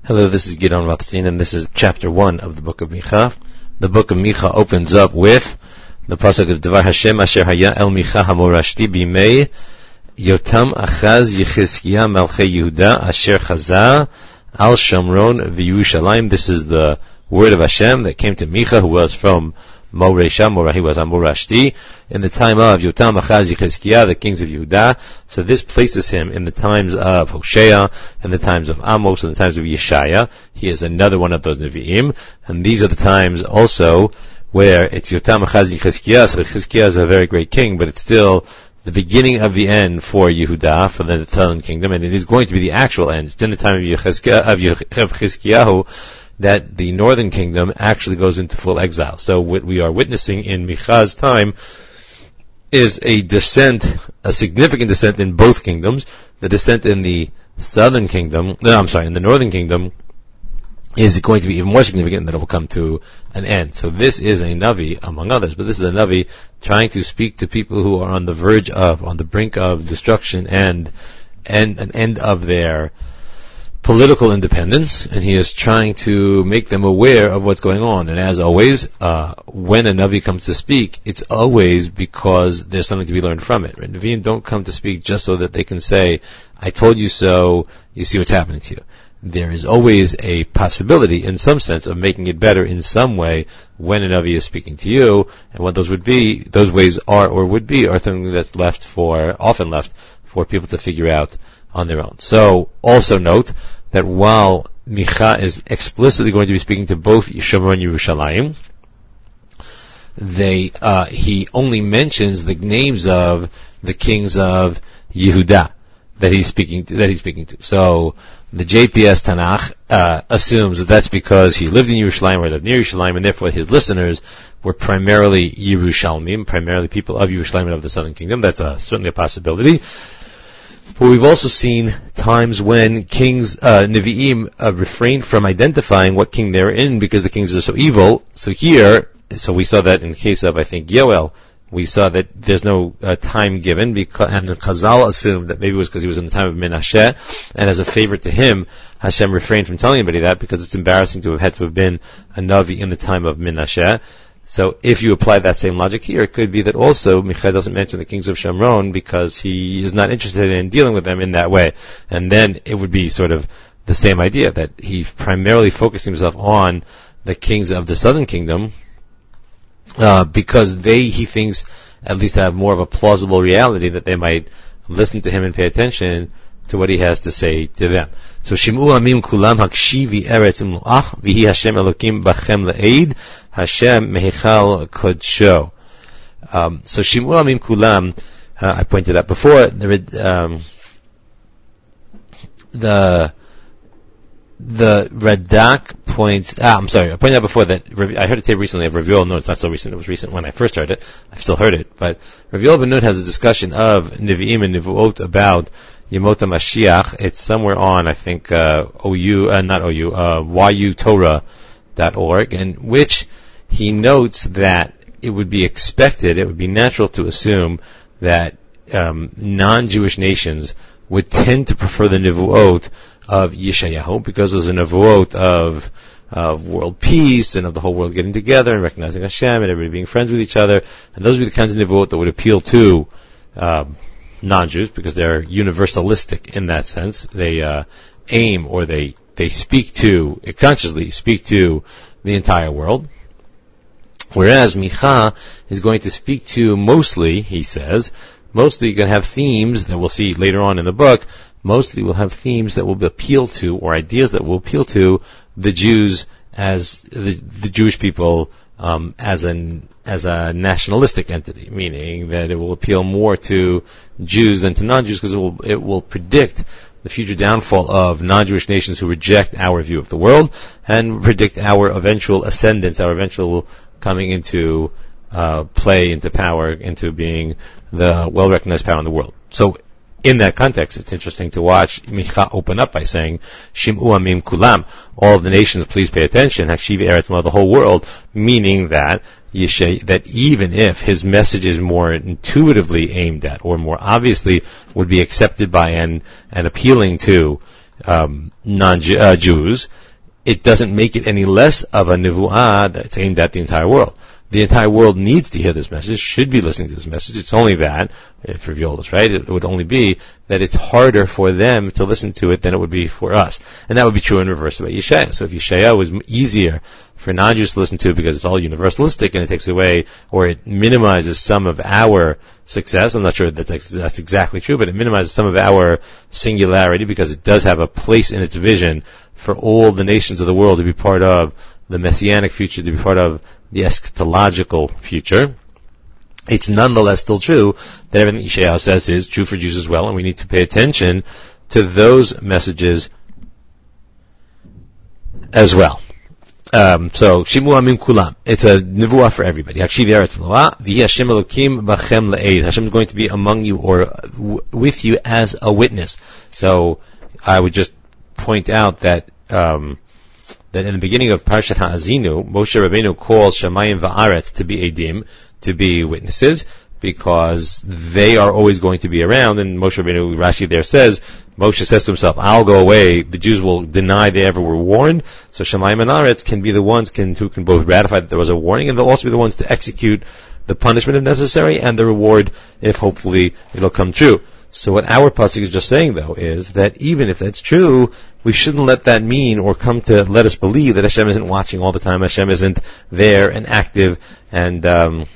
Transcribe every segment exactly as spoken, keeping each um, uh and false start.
Hello, this is Gidon Rothstein, and this is chapter one of the book of Micha. The book of Micha opens up with the pasuk of Devar Hashem Asher Haya El Micha Hamorashti Bimei Yotam Achaz Yechizkiah Malchei Yehuda Asher Chazar Al Shomron V'Yerushalayim. This is the word of Hashem that came to Micha, who was from Moresha, Morah, he was Amorashti, in the time of Yotam Achaz Yechizkiah, the kings of Yehuda. So this places him in the times of Hosea, in the times of Amos, in the times of Yeshaya. He is another one of those Nevi'im, and these are the times also where it's Yotam Achaz Yechizkiah. So Yechizkiah is a very great king, but it's still the beginning of the end for Yehuda, for the southern kingdom, and it is going to be the actual end. It's in the time of Yechizkiah, of Yechizkiyahu, that the northern kingdom actually goes into full exile. So what we are witnessing in Micha's time is a descent, a significant descent in both kingdoms. The descent in the southern kingdom, no, I'm sorry, in the northern kingdom is going to be even more significant, and that it will come to an end. So this is a Navi, among others, but this is a Navi trying to speak to people who are on the verge of, on the brink of destruction and, and an end of their political independence, and he is trying to make them aware of what's going on. And as always, uh, when a Navi comes to speak, it's always because there's something to be learned from it. Right? Nevi'im don't come to speak just so that they can say, I told you so, you see what's happening to you. There is always a possibility, in some sense, of making it better in some way when a Navi is speaking to you, and what those would be, those ways are or would be, are something that's left for, often left for people to figure out on their own. So, also note that while Micha is explicitly going to be speaking to both Shomron and Yerushalayim, they, uh, he only mentions the names of the kings of Yehuda that he's speaking to, that he's speaking to. So, the J P S Tanakh, uh, assumes that that's because he lived in Yerushalayim or lived near Yerushalayim, and therefore his listeners were primarily Yerushalmim, primarily people of Yerushalayim and of the southern kingdom. That's uh, certainly a possibility. But we've also seen times when kings, uh, Nevi'im, uh, refrain from identifying what king they're in because the kings are so evil. So here, so we saw that in the case of, I think, Yoel, we saw that there's no uh, time given, because, and Chazal assumed that maybe it was because he was in the time of Menashe, and as a favor to him, Hashem refrained from telling anybody that because it's embarrassing to have had to have been a Navi in the time of Menashe. So if you apply that same logic here, it could be that also Micha doesn't mention the kings of Shomron because he is not interested in dealing with them in that way. And then it would be sort of the same idea, that he primarily focused himself on the kings of the southern kingdom, uh, because they, he thinks, at least have more of a plausible reality that they might listen to him and pay attention to what he has to say to them. So Shim'u Amim Kulam Hakshivi Eretz Mu'ach Vihi Hashem Elokim Bachem Le'eid Hashem Mehechal Kodsho. Um, so Shim'u Amim Kulam, uh, I pointed out before, the, um, the, the Radak points, ah, I'm sorry, I pointed out before that, I heard a tape recently of Rav Yoel, no, it's not so recent, it was recent when I first heard it, I've still heard it, but Rav Yoel ben Nun has a discussion of Nevi'im and Nevuot about Yemot HaMashiach. It's somewhere on, I think, uh, O U, uh, not O U, uh, Y U Torah dot org, in which he notes that it would be expected, it would be natural to assume that um, non-Jewish nations would tend to prefer the Nevuot of Yeshayahu, because those are Nevuot of of world peace and of the whole world getting together and recognizing Hashem and everybody being friends with each other. And those would be the kinds of Nevuot that would appeal to um, non-Jews, because they're universalistic in that sense. They uh, aim, or they, they speak to, consciously speak to the entire world. Whereas Micha is going to speak to mostly, he says, mostly you're going to have themes that we'll see later on in the book, mostly we'll have themes that will appeal to, or ideas that will appeal to, the Jews as, the, the Jewish people um, as an as a nationalistic entity, meaning that it will appeal more to Jews than to non-Jews, because it will it will predict the future downfall of non-Jewish nations who reject our view of the world, and predict our eventual ascendance, our eventual coming into uh, play, into power, into being the well-recognized power in the world. So, in that context, it's interesting to watch Micha open up by saying, Shim'u Amim Kulam, all of the nations, please pay attention, Hakshivi Eretz Mo, the whole world, meaning that Yeshe, that even if his message is more intuitively aimed at, or more obviously would be accepted by and, and appealing to um, non-Jews, it doesn't make it any less of a nevuah that's aimed at the entire world. The entire world needs to hear this message, should be listening to this message. It's only that, if revealed us, right? It would only be that it's harder for them to listen to it than it would be for us. And that would be true in reverse about Yeshaya. So if Yeshaya was easier for non-Jews to listen to because it's all universalistic and it takes away, or it minimizes some of our success, I'm not sure that that's, that's exactly true, but it minimizes some of our singularity because it does have a place in its vision for all the nations of the world to be part of the messianic future, to be part of the eschatological future. It's nonetheless still true that everything Yeshayahu says is true for Jews as well, and we need to pay attention to those messages as well. Um, so, Shimu Amim Kulam. It's a nevuah for everybody. Hakshiv Eretz Noah. V'hi Hashem Elokim b'chem le'eid. Hashem is going to be among you or w- with you as a witness. So, I would just point out that, um, that in the beginning of Parshat Ha'azinu, Moshe Rabbeinu calls Shamayim va'aretz to be edim, to be witnesses, because they are always going to be around. And Moshe Rabbeinu, Rashi there says, Moshe says to himself, I'll go away, the Jews will deny they ever were warned, so Shamayim and Aretz can be the ones can, who can both ratify that there was a warning, and they'll also be the ones to execute the punishment if necessary, and the reward if hopefully it'll come true. So what our pasuk is just saying, though, is that even if that's true, we shouldn't let that mean or come to let us believe that Hashem isn't watching all the time, Hashem isn't there and active and um,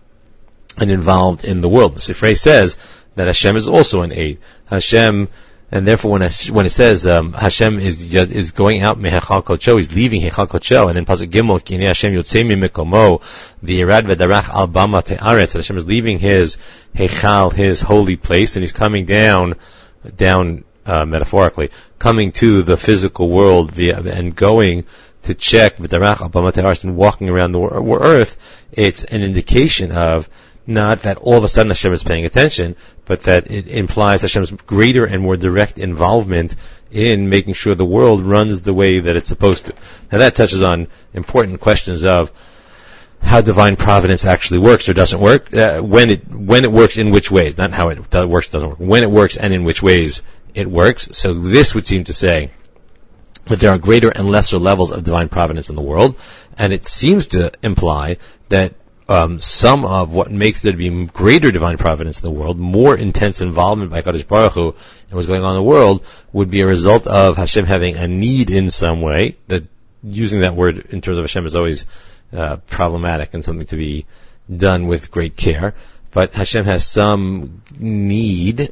and involved in the world. The Sifrei says that Hashem is also an aid. Hashem, and therefore when it, when it says um, Hashem is is going out mehechal kodsho, he's leaving hechal kodsho, and then pasuk gimel kinei Hashem yotzei mimikomo v'yirad v'darach al bama te'aretz. Hashem is leaving his hechal, his holy place, and he's coming down, down uh, metaphorically, coming to the physical world via, and going to check v'darach al bama te'aretz and walking around the earth. It's an indication of not that all of a sudden Hashem is paying attention, but that it implies Hashem's greater and more direct involvement in making sure the world runs the way that it's supposed to. Now that touches on important questions of how divine providence actually works or doesn't work, uh, when it when it works, in which ways, not how it does, works, doesn't work, when it works and in which ways it works. So this would seem to say that there are greater and lesser levels of divine providence in the world, and it seems to imply that Um, some of what makes there to be greater divine providence in the world, more intense involvement by Kadosh Baruch Hu in what's going on in the world, would be a result of Hashem having a need in some way. That using that word in terms of Hashem is always uh, problematic and something to be done with great care. But Hashem has some need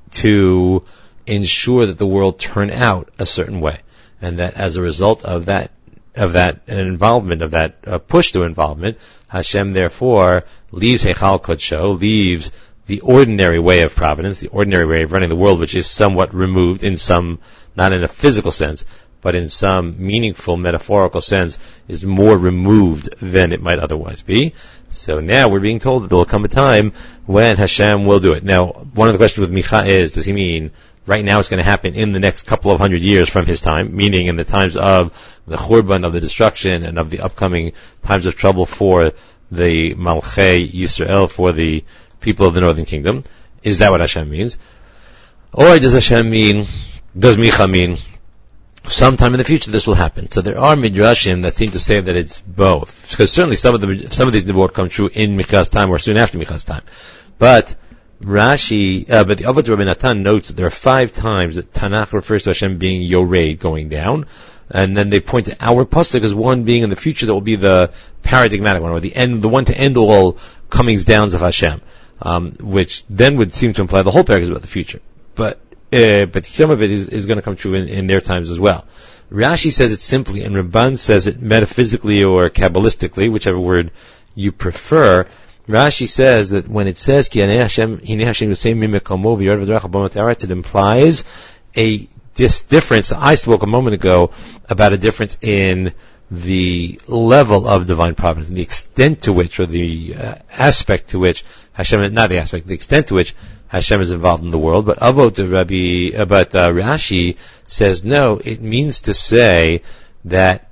to ensure that the world turn out a certain way, and that as a result of that of that involvement, of that uh, push to involvement, Hashem therefore leaves Heichal Kodsho, leaves the ordinary way of providence, the ordinary way of running the world, which is somewhat removed in some, not in a physical sense, but in some meaningful metaphorical sense, is more removed than it might otherwise be. So now we're being told that there will come a time when Hashem will do it. Now, one of the questions with Micha is, does he mean right now it's going to happen in the next couple of hundred years from his time, meaning in the times of the Churban, of the destruction, and of the upcoming times of trouble for the Malchei Yisrael, for the people of the Northern Kingdom? Is that what Hashem means? Or does Hashem mean, does Micha mean, sometime in the future this will happen? So there are midrashim that seem to say that it's both, because certainly some of the some of these nevuot come true in Micha's time or soon after Micha's time. But Rashi, uh, but the Avad Rabbi Natan notes that there are five times that Tanakh refers to Hashem being Yored, going down, and then they point to our pasuk as one being in the future that will be the paradigmatic one, or the end, the one to end all comings downs of Hashem, um, which then would seem to imply the whole parak is about the future. But uh, but some of it is, is going to come true in, in their times as well. Rashi says it simply, and Ramban says it metaphysically or kabbalistically, whichever word you prefer. Rashi says that when it says Ki Hanei Hashem Hinei Hashem Yosei Mimikomo V'Yorad V'Darach B'Mot Haaretz, it implies a dis- difference. I spoke a moment ago about a difference in the level of divine providence, and the extent to which, or the uh, aspect to which Hashem, not the aspect, the extent to which Hashem is involved in the world. But Avot Rabbi, uh, but uh, Rashi says no. It means to say that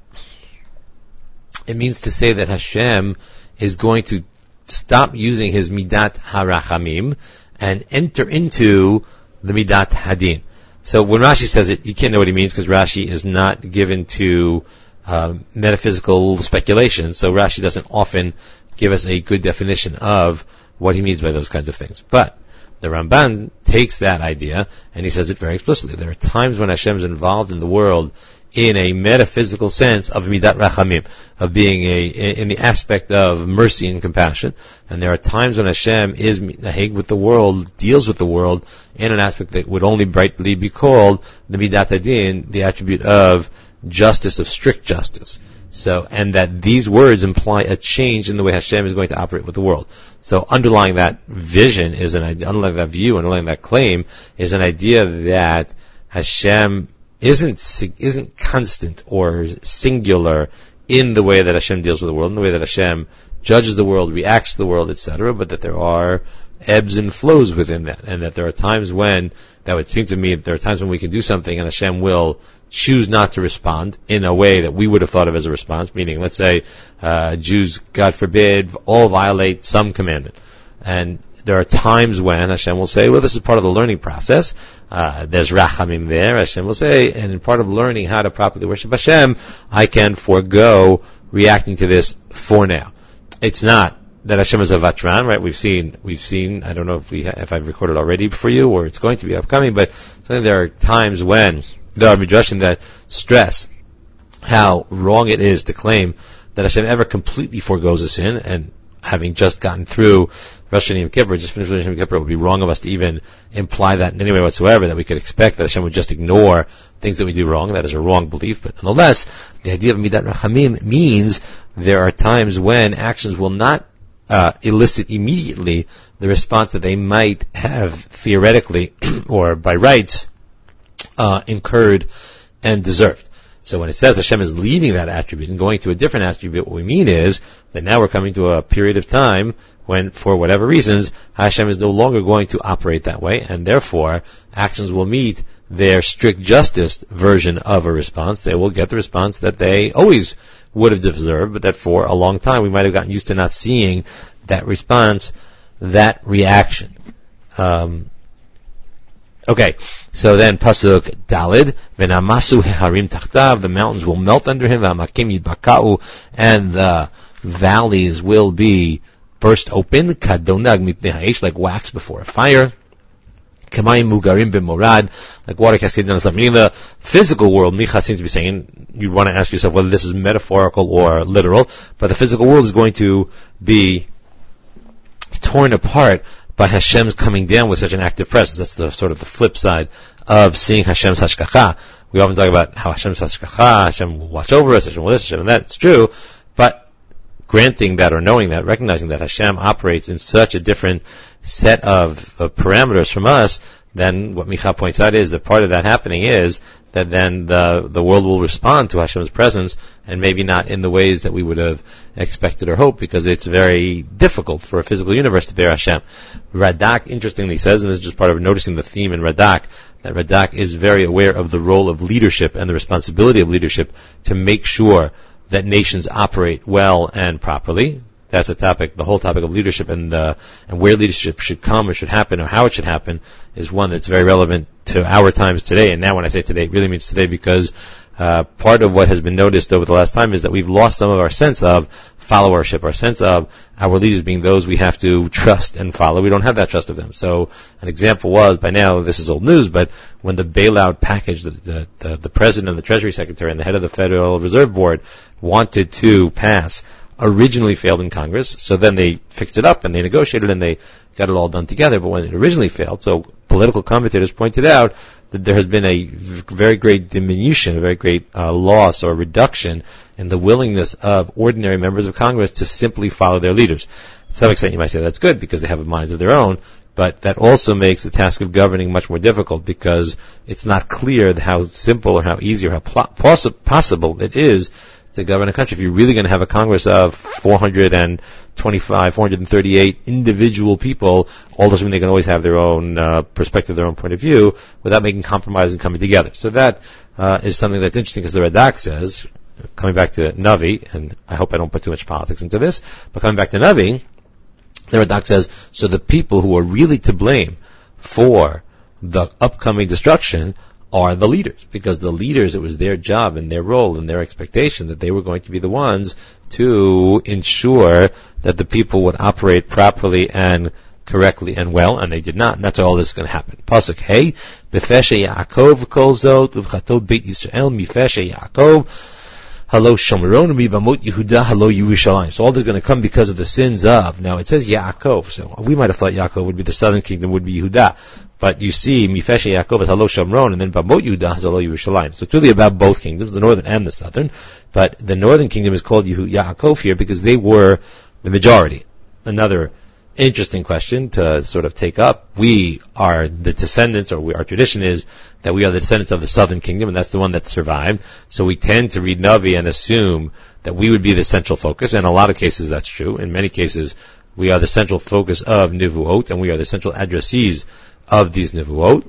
it means to say that Hashem is going to stop using his midat harachamim and enter into the midat hadin. So when Rashi says it, you can't know what he means because Rashi is not given to uh, metaphysical speculation. So Rashi doesn't often give us a good definition of what he means by those kinds of things. But the Ramban takes that idea and he says it very explicitly. There are times when Hashem is involved in the world in a metaphysical sense of midat rachamim, of being a, in the aspect of mercy and compassion. And there are times when Hashem is naheg with the world, deals with the world in an aspect that would only rightly be called the midat adin, the attribute of justice, of strict justice. So, and that these words imply a change in the way Hashem is going to operate with the world. So underlying that vision is an idea, underlying that view, underlying that claim is an idea that Hashem isn't isn't constant or singular in the way that Hashem deals with the world, in the way that Hashem judges the world, reacts to the world, et cetera, but that there are ebbs and flows within that, and that there are times when, that would seem to me, that there are times when we can do something and Hashem will choose not to respond in a way that we would have thought of as a response, meaning, let's say, uh, Jews, God forbid, all violate some commandment. And there are times when Hashem will say, well, this is part of the learning process. Uh, there's rachamim there. Hashem will say, and in part of learning how to properly worship Hashem, I can forego reacting to this for now. It's not that Hashem is a vatran, right? We've seen, we've seen, I don't know if we, ha- if I've recorded already for you or it's going to be upcoming, but I think there are times when there are midrashim that stress how wrong it is to claim that Hashem ever completely forgoes a sin, and having just gotten through Rosh Hashanah Yom Kippur, just finished Rosh Hashanah Yom Kippur, it would be wrong of us to even imply that in any way whatsoever, that we could expect that Hashem would just ignore things that we do wrong. That is a wrong belief. But nonetheless, the idea of Midat Rachamim means there are times when actions will not uh, elicit immediately the response that they might have theoretically or by rights uh, incurred and deserved. So when it says Hashem is leaving that attribute and going to a different attribute, what we mean is that now we're coming to a period of time when, for whatever reasons, Hashem is no longer going to operate that way, and therefore actions will meet their strict justice version of a response. They will get the response that they always would have deserved, but that for a long time we might have gotten used to not seeing that response, that reaction. Um, Okay, so then pasuk Dalid, v'namasu heharim tachtav, the mountains will melt under him, v'amakim yidbakau, and the valleys will be burst open, kadonag mipnei ha'esh, like wax before a fire, kamayim mugarim b'morad, like water cascading down the slope. Meaning the physical world, Micha seems to be saying, you want to ask yourself whether this is metaphorical or literal, but the physical world is going to be torn apart by Hashem's coming down with such an active presence. That's the sort of the flip side of seeing Hashem's hashgacha. We often talk about how Hashem's hashgacha, Hashem will watch over us, Hashem will this, Hashem will that. It's true, but granting that or knowing that, recognizing that Hashem operates in such a different set of, of parameters from us, then what Micha points out is that part of that happening is that then the the world will respond to Hashem's presence, and maybe not in the ways that we would have expected or hoped, because it's very difficult for a physical universe to bear Hashem. Radak, interestingly, says, and this is just part of noticing the theme in Radak, that Radak is very aware of the role of leadership and the responsibility of leadership to make sure that nations operate well and properly. That's a topic, the whole topic of leadership and uh, and where leadership should come or should happen or how it should happen is one that's very relevant to our times today. And now when I say today, it really means today, because uh, part of what has been noticed over the last time is that we've lost some of our sense of followership, our sense of our leaders being those we have to trust and follow. We don't have that trust of them. So an example was, by now, this is old news, but when the bailout package, the, the, the, the president and the Treasury Secretary and the head of the Federal Reserve Board wanted to pass, originally failed in Congress, so then they fixed it up and they negotiated and they got it all done together. But when it originally failed, so political commentators pointed out that there has been a very great diminution, a very great uh, loss or reduction in the willingness of ordinary members of Congress to simply follow their leaders. To some extent you might say that's good because they have minds of their own, but that also makes the task of governing much more difficult, because it's not clear how simple or how easy or how pl- poss- possible it is to govern a country. If you're really going to have a Congress of four hundred twenty-five, four hundred thirty-eight individual people, all doesn't mean they can always have their own uh, perspective, their own point of view, without making compromise and coming together. So that uh, is something that's interesting, because the Radak says, coming back to Navi, and I hope I don't put too much politics into this, but coming back to Navi, the Radak says, so the people who are really to blame for the upcoming destruction are the leaders, because the leaders, it was their job and their role and their expectation that they were going to be the ones to ensure that the people would operate properly and correctly and well, and they did not, and that's all this is going to happen. Pasuk Hey, Befeshe Yaakov Kol Zot Uvchatol Beit Yisrael Mifeshe Yaakov Halo Shomron Mibamot Yehuda Halo Yerushalayim. So all this is going to come because of the sins of. Now it says Yaakov, so we might have thought Yaakov would be the southern kingdom, would be Yehuda. But you see, Mifeshe Yaakov is Halo Shomron, and then Bamot Yehuda is Halo Yerushalayim. So it's really about both kingdoms, the northern and the southern. But the northern kingdom is called Yehu- Yaakov here because they were the majority. Another interesting question to sort of take up. We are the descendants, or we, our tradition is that we are the descendants of the southern kingdom, and that's the one that survived. So we tend to read Navi and assume that we would be the central focus. In a lot of cases, that's true. In many cases, we are the central focus of Nivuot, and we are the central addressees of these Nivuot.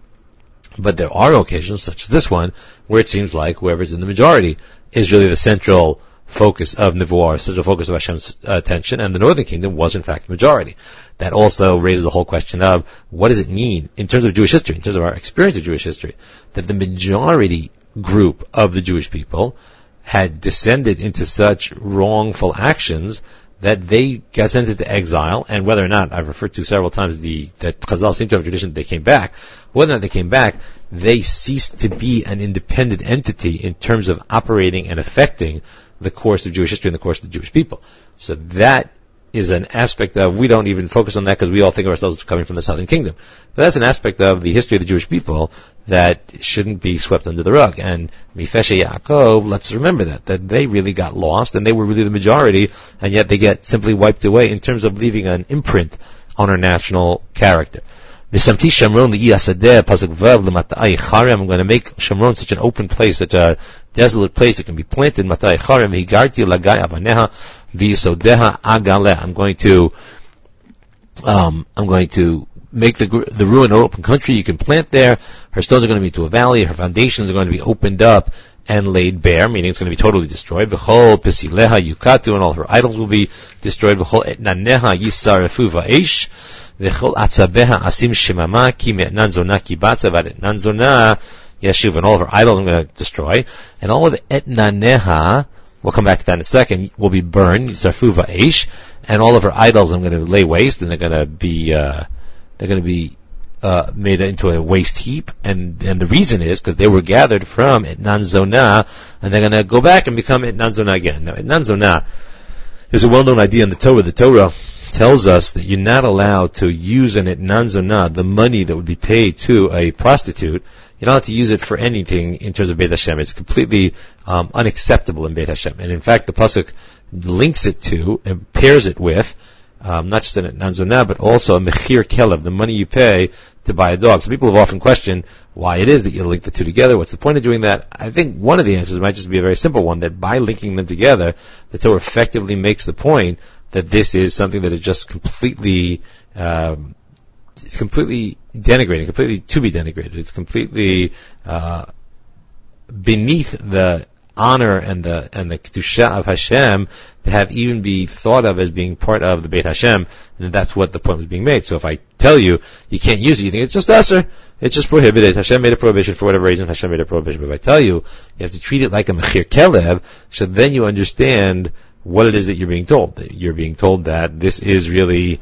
But there are occasions, such as this one, where it seems like whoever's in the majority is really the central focus of Nevuah, central focus of Hashem's uh, attention, and the northern kingdom was in fact the majority. That also raises the whole question of what does it mean in terms of Jewish history, in terms of our experience of Jewish history, that the majority group of the Jewish people had descended into such wrongful actions that they got sent into exile, and whether or not, I've referred to several times the that Chazal seem to have a tradition that they came back, whether or not they came back, they ceased to be an independent entity in terms of operating and affecting the course of Jewish history and the course of the Jewish people. So that is an aspect of, we don't even focus on that because we all think of ourselves as coming from the southern kingdom. But that's an aspect of the history of the Jewish people that shouldn't be swept under the rug. And Mifeshe Yaakov, let's remember that, that they really got lost and they were really the majority, and yet they get simply wiped away in terms of leaving an imprint on our national character. V'samti Shamron li'yasadeh pasuk vav l'mata'ai charem. I'm going to make Shamron such an open place, such a desolate place. It can be planted. Mata'ai charem higarti lagai avaneha v'yisodeha agaleh. I'm going to, um, I'm going to make the the ruin an open country. You can plant there. Her stones are going to be to a valley. Her foundations are going to be opened up and laid bare, meaning it's going to be totally destroyed. V'chol pesileha yukatu, and all her idols will be destroyed. V'chol etnaneha yisarefu va'esh. V'chol atzabeha asim shemama ki me'etnan zonah kibatza v'etnan zonah yeshuv, and all of her idols I'm going to destroy, and all of etnaneha, we'll come back to that in a second, will be burned, yisarfu va'esh, and all of her idols I'm going to lay waste, and they're going to be uh, they're going to be uh, made into a waste heap, and and the reason is because they were gathered from etnan zonah, and they're going to go back and become etnan zonah again. Now etnan zonah is a well-known idea in the Torah. The Torah tells us that you're not allowed to use an etnan zonah, the money that would be paid to a prostitute. You're not allowed to use it for anything in terms of Beit Hashem. It's completely um, unacceptable in Beit Hashem. And in fact, the pasuk links it to and pairs it with um, not just an etnan zonah, but also a mechir kelev, the money you pay to buy a dog. So people have often questioned why it is that you link the two together. What's the point of doing that? I think one of the answers might just be a very simple one, that by linking them together, the Torah effectively makes the point that this is something that is just completely, um, it's completely denigrating, completely to be denigrated. It's completely uh, beneath the honor and the and the kedusha of Hashem to have even be thought of as being part of the Beit Hashem. And that's what the point was being made. So if I tell you you can't use it, you think it's just usher, it's just prohibited. Hashem made a prohibition for whatever reason. Hashem made a prohibition. But if I tell you you have to treat it like a mechir kelev, so then you understand what it is that you're being told. You're being told that this is really,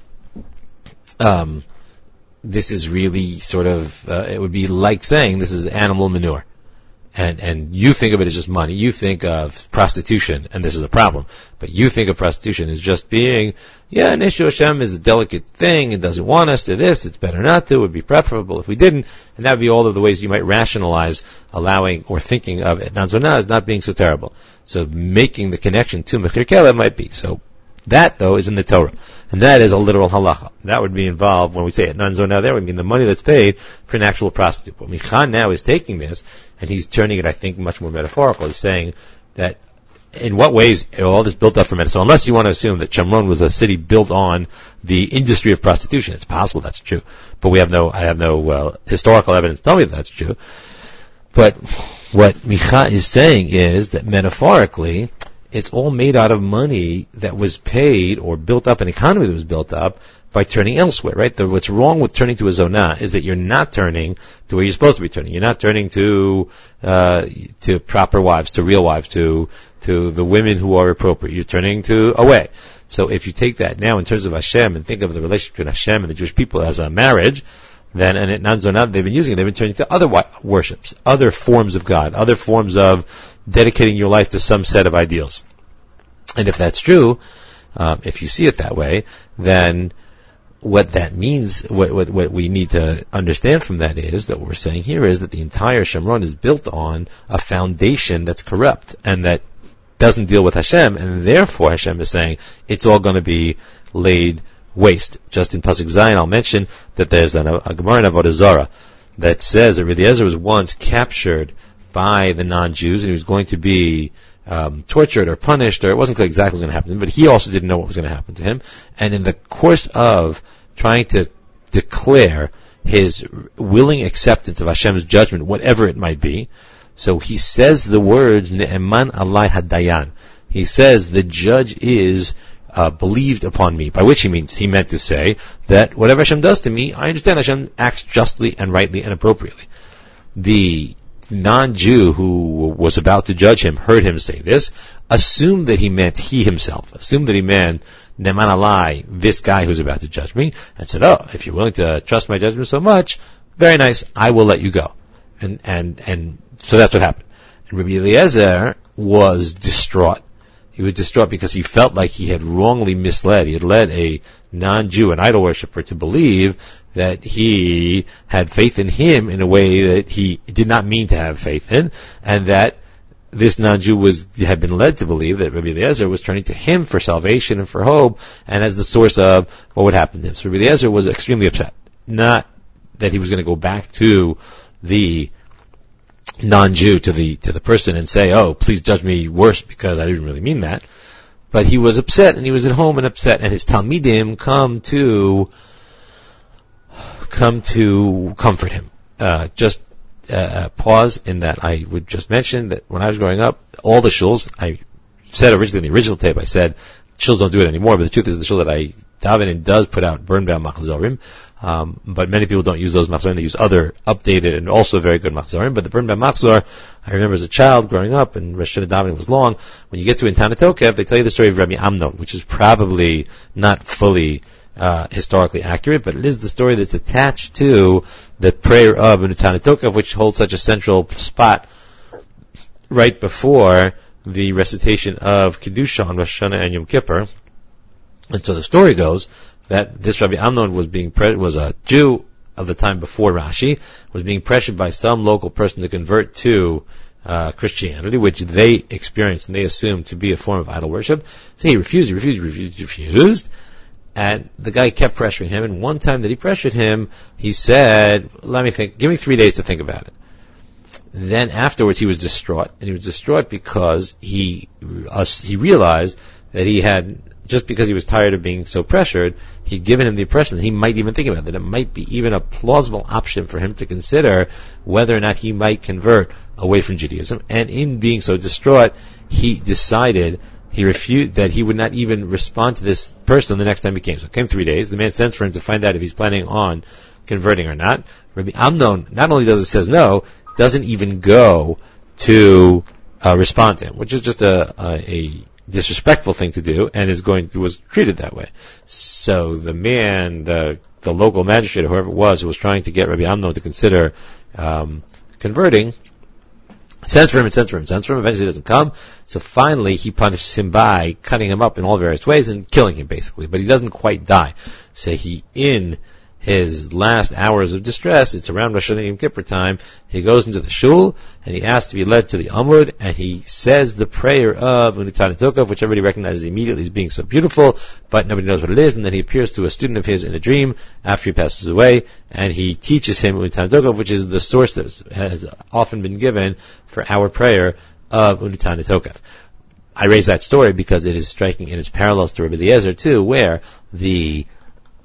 um, this is really sort of, uh, it would be like saying this is animal manure. And, and you think of it as just money. You think of prostitution, and this is a problem. But you think of prostitution as just being, yeah, Nishu Hashem is a delicate thing, it doesn't want us to this, it's better not to, it would be preferable if we didn't. And that would be all of the ways you might rationalize allowing or thinking of etnan zonah as not being so terrible. So making the connection to mechir kelev might be. So that, though, is in the Torah. And that is a literal halacha. That would be involved when we say etnan zonah there, would mean the money that's paid for an actual prostitute. But Michan now is taking this, and he's turning it, I think, much more metaphorical. He's saying that in what ways all this built up from it. So unless you want to assume that Shamron was a city built on the industry of prostitution, it's possible that's true. But we have no, I have no uh, historical evidence to tell me that that's true. But what Micha is saying is that metaphorically, it's all made out of money that was paid or built up, an economy that was built up by turning elsewhere, right? The, what's wrong with turning to a zonah is that you're not turning to where you're supposed to be turning. You're not turning to uh, to proper wives, to real wives, to to the women who are appropriate. You're turning to away. So if you take that now in terms of Hashem and think of the relationship between Hashem and the Jewish people as a marriage, then, and it non-zonah, they've been using it, they've been turning to other worships, other forms of God, other forms of dedicating your life to some set of ideals. And if that's true, um, if you see it that way, then what that means, what, what, what we need to understand from that is, that what we're saying here is that the entire Shomron is built on a foundation that's corrupt and that doesn't deal with Hashem, and therefore Hashem is saying it's all going to be laid waste. Just in Pasuk Zayin, I'll mention that there's an, a Gemara in Avodah Zarah that says that Rabbi Eliezer was once captured by the non-Jews, and he was going to be um, tortured or punished, or it wasn't clear exactly what was going to happen to him, but he also didn't know what was going to happen to him. And in the course of trying to declare his willing acceptance of Hashem's judgment, whatever it might be, so he says the words, Ne'eman alai hadayan. He says, the judge is uh, believed upon me, by which he means, he meant to say that whatever Hashem does to me, I understand Hashem acts justly and rightly and appropriately. The non-Jew who was about to judge him heard him say this, assumed that he meant he himself, assumed that he meant Ne'eman alai, this guy who's about to judge me, and said, oh, if you're willing to trust my judgment so much, very nice, I will let you go. And, and, and, so that's what happened. And Rabbi Eliezer was distraught. He was distraught because he felt like he had wrongly misled. He had led a non-Jew, an idol worshiper, to believe that he had faith in him in a way that he did not mean to have faith in, and that this non-Jew was had been led to believe that Rabbi Eliezer was turning to him for salvation and for hope, and as the source of what would happen to him. So Rabbi Eliezer was extremely upset. Not that he was going to go back to the non-Jew, to the to the person and say, oh, please judge me worse because I didn't really mean that. But he was upset, and he was at home and upset, and his Talmidim come to come to comfort him. Uh, just uh, pause in that I would just mention that when I was growing up, all the shuls, I said originally in the original tape, I said shuls don't do it anymore, but the truth is the shul that I daven in does put out burn down machzorim. Um, but many people don't use those machzorim. They use other updated and also very good machzorim. But the burn by machzor, I remember as a child growing up, and Rosh Hashanah davening was long. When you get to in Tana Tokev, they tell you the story of Rabbi Amnon, which is probably not fully uh, historically accurate, but it is the story that's attached to the prayer of in Tana Tokev, which holds such a central spot right before the recitation of Kedusha on Rosh Hashanah and Yom Kippur. And so the story goes that this Rabbi Amnon was being pre- was a Jew of the time before Rashi, was being pressured by some local person to convert to uh, Christianity, which they experienced and they assumed to be a form of idol worship. So he refused, he refused, he refused, he refused, and the guy kept pressuring him. And one time that he pressured him, he said, "Let me think. Give me three days to think about it." Then afterwards, he was distraught, and he was distraught because he uh, he realized that he had, just because he was tired of being so pressured, he'd given him the impression that he might even think about it, that it might be even a plausible option for him to consider whether or not he might convert away from Judaism. And in being so distraught, he decided, he refused, that he would not even respond to this person the next time he came. So it came three days. The man sends for him to find out if he's planning on converting or not. Rabbi Amnon, not only does it says no, doesn't even go to uh, respond to him, which is just a, a, a disrespectful thing to do, and is going was treated that way. So the man, the the local magistrate, or whoever it was, who was trying to get Rabbi Amnon to consider um, converting, sends for him and sends for him, sends for him. Eventually, he doesn't come. So finally, he punishes him by cutting him up in all various ways and killing him, basically. But he doesn't quite die. So he, in his last hours of distress, it's around Rosh Hashanah Yom Kippur time, he goes into the shul, and he asks to be led to the Amud, and he says the prayer of Unitana Tokov, which everybody recognizes immediately as being so beautiful, but nobody knows what it is, and then he appears to a student of his in a dream after he passes away, and he teaches him Unitana Tokov, which is the source that has often been given for our prayer of Unitana Tokov. I raise that story because it is striking in its parallels to Rabbi Eliezer too, where the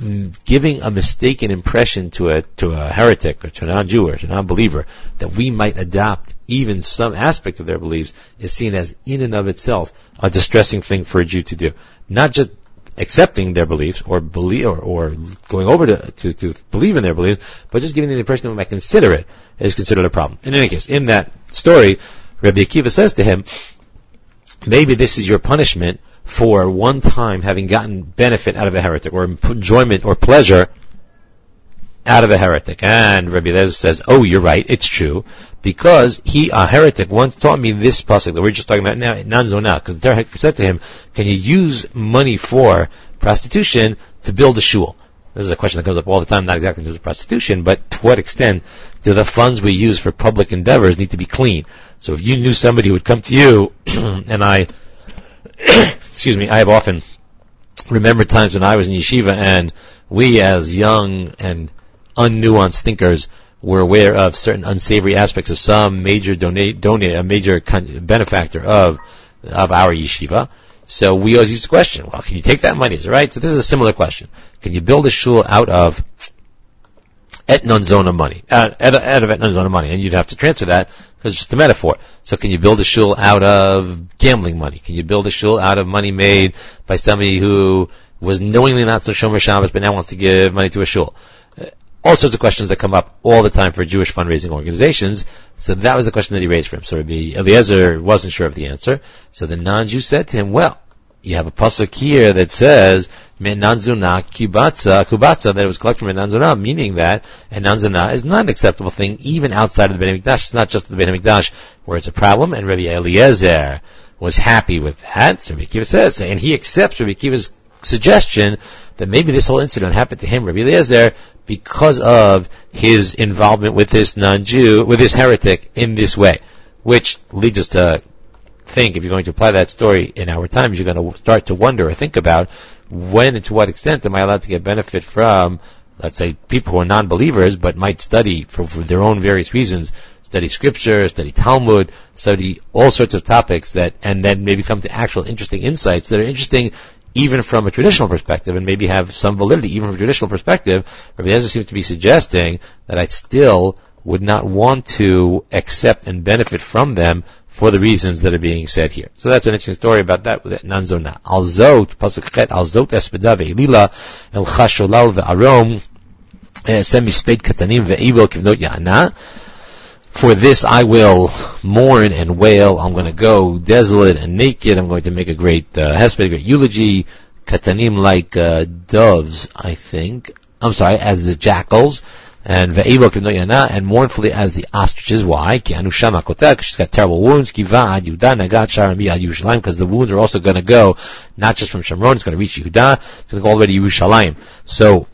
giving a mistaken impression to a to a heretic or to a non-Jew or to a non-believer that we might adopt even some aspect of their beliefs is seen as in and of itself a distressing thing for a Jew to do. Not just accepting their beliefs or believe or, or going over to, to to believe in their beliefs, but just giving them the impression that we might consider it is considered a problem. In any case, in that story, Rabbi Akiva says to him, maybe this is your punishment for one time having gotten benefit out of a heretic, or enjoyment or pleasure out of a heretic. And Rabbi Eliezer says, oh, you're right, it's true, because he, a heretic, once taught me this pasuk that we're just talking about now, Nanzonah, because the heretic said to him, can you use money for prostitution to build a shul? This is a question that comes up all the time, not exactly in terms of prostitution, but to what extent do the funds we use for public endeavors need to be clean? So if you knew somebody who would come to you, and I, excuse me, I have often remembered times when I was in yeshiva and we as young and unnuanced thinkers were aware of certain unsavory aspects of some major donate, donate, a major con- benefactor of, of our yeshiva. So we always used to question, well, can you take that money? Is it right? So this is a similar question. Can you build a shul out of etnon zona money, out, out of etnon zona money? And you'd have to transfer that because it's just a metaphor. So can you build a shul out of gambling money? Can you build a shul out of money made by somebody who was knowingly not so Shomer Shabbos but now wants to give money to a shul? Uh, all sorts of questions that come up all the time for Jewish fundraising organizations. So that was the question that he raised for him. So Rabbi Eliezer wasn't sure of the answer. So the non-Jew said to him, well, you have a pasuk here that says Menanzuna kubatza kubatza, that it was collected from Menanzuna, meaning that Menanzuna is not an acceptable thing even outside of the Beit HaMikdash. It's not just the Beit HaMikdash where it's a problem. And Rabbi Eliezer was happy with that. So Rabbi Akiva says, and he accepts Rabbi Akiva's suggestion that maybe this whole incident happened to him, Rabbi Eliezer, because of his involvement with this non-Jew, with this heretic in this way, which leads us to think, if you're going to apply that story in our times, you're going to start to wonder or think about when and to what extent am I allowed to get benefit from, let's say, people who are non-believers but might study for, for their own various reasons, study scripture, study Talmud, study all sorts of topics that, and then maybe come to actual interesting insights that are interesting even from a traditional perspective, and maybe have some validity even from a traditional perspective. Rabbi Eliezer seems to be suggesting that I still would not want to accept and benefit from them for the reasons that are being said here. So that's an interesting story about that with Nanzona. Al Zot, Pasuk Chet, Al Zot Espeda ve'ilila, El Chasholal ve'arom, Sem Misped Katanim ve'ivil kivnot ya'ana. For this I will mourn and wail. I'm going to go desolate and naked. I'm going to make a great uh, hesped, a great eulogy. Katanim, like uh, doves, I think. I'm sorry, as the jackals. And ve'ivol kivnot yana, and mournfully as the ostriches. Why? Ki anusham hakotek, she's got terrible wounds. Kiva ad Yehuda nagat sharami ad Yerushalayim, because the wounds are also going to go not just from Shomron, it's going to reach Yehuda, it's going to go all the way to Yerushalayim. So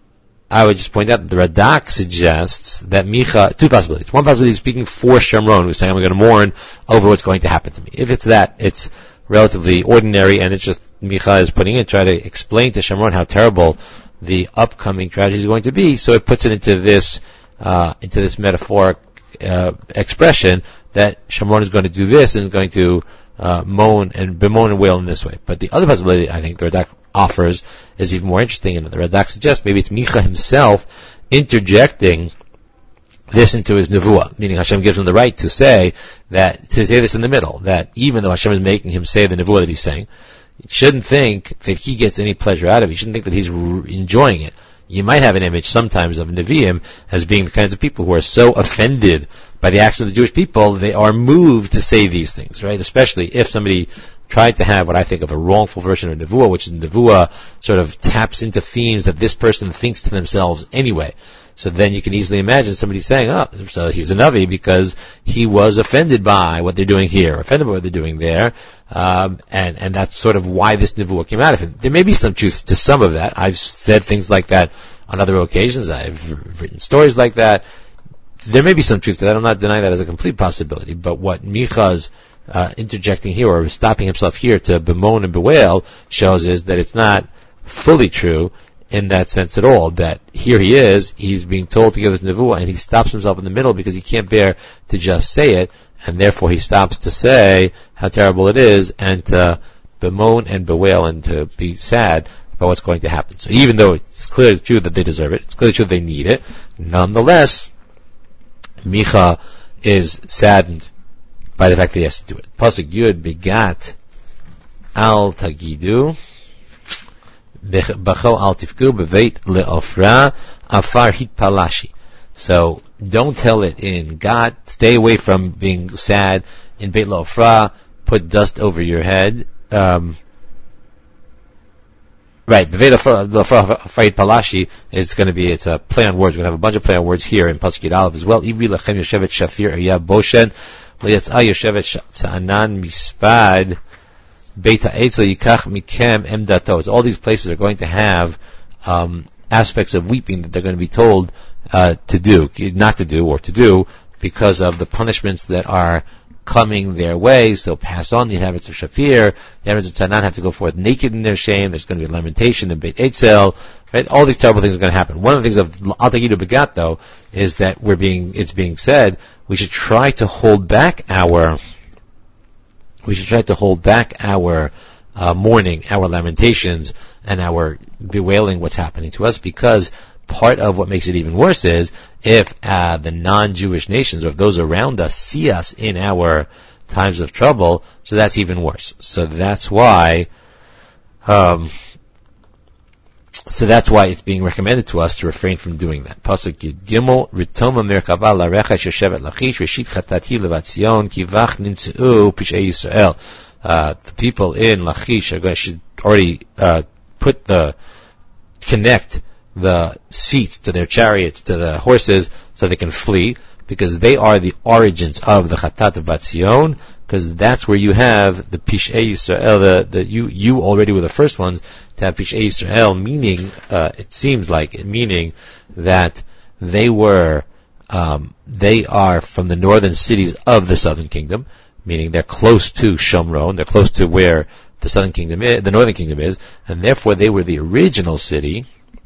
I would just point out that the Radak suggests that Micha, two possibilities. One possibility is speaking for Shomron, who's saying, I'm going to mourn over what's going to happen to me. If it's that, it's relatively ordinary, and it's just Micha is putting it, try to explain to Shomron how terrible the upcoming tragedy is going to be, so it puts it into this, uh, into this metaphoric, uh, expression that Shomron is going to do this and is going to, uh, moan and bemoan and wail in this way. But the other possibility, I think, the Radak offers is even more interesting, and the Radak suggests maybe it's Micha himself interjecting this into his nevuah, meaning Hashem gives him the right to say that, to say this in the middle, that even though Hashem is making him say the nevuah that he's saying, you shouldn't think that he gets any pleasure out of it. You shouldn't think that he's r- enjoying it. You might have an image sometimes of Nevi'im as being the kinds of people who are so offended by the action of the Jewish people, they are moved to say these things, right? Especially if somebody tried to have what I think of a wrongful version of Nevuah, which is Nevuah sort of taps into themes that this person thinks to themselves anyway. So then you can easily imagine somebody saying, oh, so he's a Navi because he was offended by what they're doing here, offended by what they're doing there, um, and, and that's sort of why this Nevuah came out of him. There may be some truth to some of that. I've said things like that on other occasions. I've written stories like that. There may be some truth to that. I'm not denying that as a complete possibility, but what Micha's uh, interjecting here, or stopping himself here to bemoan and bewail, shows is that it's not fully true in that sense at all, that here he is, he's being told to give this nevuah, and he stops himself in the middle because he can't bear to just say it, and therefore he stops to say how terrible it is, and to bemoan and bewail and to be sad about what's going to happen. So even though it's clearly true that they deserve it, it's clearly true they need it, nonetheless, Micha is saddened by the fact that he has to do it. Pasuk Yud begat al tagidu b'cho al tifku b'veit le'ofra afar hitpalashi. So don't tell it in God. Stay away from being sad in Beit Le'ofra. Put dust over your head. Um, right, B'veit Le'ofra afar hitpalashi is going to be, it's a play on words. We're going to have a bunch of play on words here in Pasuk Yud Aleph as well. Ivri lechem yoshevet shafir eya boshen le'yatza yoshevet tza'anan mispad Beit ha'etzel yikach mikem emdato. All these places are going to have um, aspects of weeping that they're going to be told uh, to do, not to do, or to do, because of the punishments that are coming their way. So pass on the inhabitants of Shafir. The inhabitants of Tza'anan have to go forth naked in their shame. There's going to be a lamentation in Beit Eitzel. Right? All these terrible things are going to happen. One of the things of Al Tagidu Begat, though, is that we're being, it's being said, we should try to hold back our We should try to hold back our uh, mourning, our lamentations, and our bewailing what's happening to us, because part of what makes it even worse is if uh, the non-Jewish nations, or if those around us, see us in our times of trouble, so that's even worse. So that's why, um, so that's why it's being recommended to us to refrain from doing that. Pasuk Gimel, Ritoma Merkava Larecha Sheshevet Lachish Reshit Chatati Levatzion Kivach Nimtzeu Pishei Yisrael. Uh, the people in Lachish are going to should already uh, put the connect the seats to their chariots to the horses so they can flee, because they are the origins of the Chatat of Batzion, because that's where you have the Pishei Yisrael, the, the you you already were the first ones to have Pishei Yisrael, meaning, uh, it seems like, meaning that they were, um, they are from the northern cities of the southern kingdom, meaning they're close to Shomron, they're close to where the southern kingdom is, the northern kingdom is, and therefore they were the original city,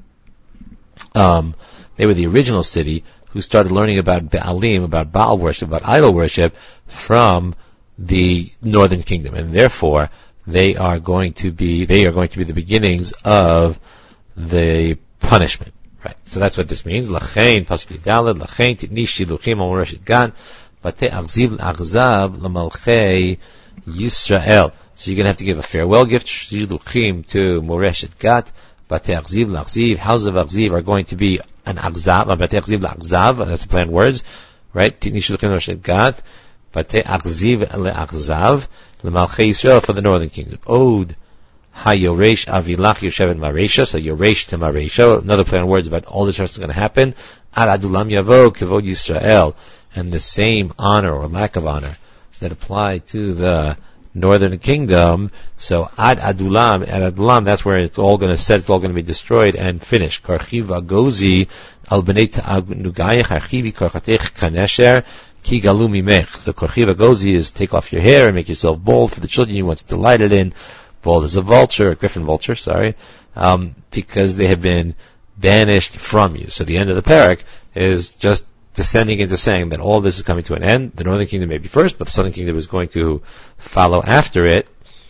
um, they were the original city who started learning about Baalim, about Baal worship, about idol worship from the northern kingdom, and therefore they are going to be they are going to be the beginnings of the punishment. Right. So that's what this means. Lachein pasuk Daled lachein titni shiluchim al Reshit Gan batei achziv achzav lamalchei Yisrael. So you're going to have to give a farewell gift shiluchim to Moreshet Gat. Batei achziv lachziv, house of achziv are going to be an achzav. Batei achziv lachzav. That's the plain words. Right. Titni shiluchim al Reshit Gat. Batei achziv leachzav. L'malchei Yisrael for the northern kingdom. Od hayoresh avilach yoshevet maresha. So yoresh to maresha. Another play on words about all the trust is going to happen. Ad adulam yavo kevod Yisrael. And the same honor or lack of honor that apply to the northern kingdom. So ad adulam, ad adulam, that's where it's all going to set. It's all going to be destroyed and finished. Karchiva gozi al bnei ta'agnugayach archivi karchatech kanesher. Ki galumi mech. So korchiva gozi is take off your hair and make yourself bald for the children you once delighted in. Bald as a vulture, a griffin vulture, sorry, um, because they have been banished from you. So the end of the parak is just descending into saying that all this is coming to an end. The northern kingdom may be first, but the southern kingdom is going to follow after it.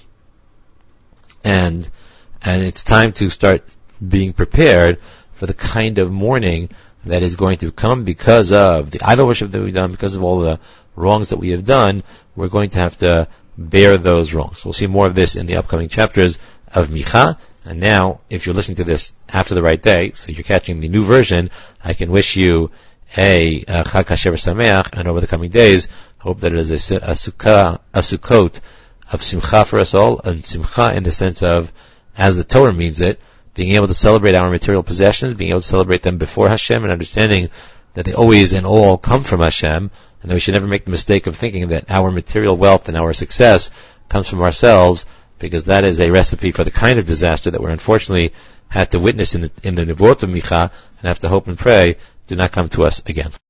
And, and it's time to start being prepared for the kind of mourning that is going to come because of the idol worship that we've done, because of all the wrongs that we have done. We're going to have to bear those wrongs. We'll see more of this in the upcoming chapters of Micha. And now, if you're listening to this after the right day, so you're catching the new version, I can wish you a uh, Chag Kasher Sameach, and over the coming days, hope that it is a, a sukkah, a sukkot of simcha for us all, and simcha in the sense of, as the Torah means it, being able to celebrate our material possessions, being able to celebrate them before Hashem, and understanding that they always and all come from Hashem, and that we should never make the mistake of thinking that our material wealth and our success comes from ourselves, because that is a recipe for the kind of disaster that we're unfortunately had to witness in the, in the Nevuot of Micha, and have to hope and pray do not come to us again.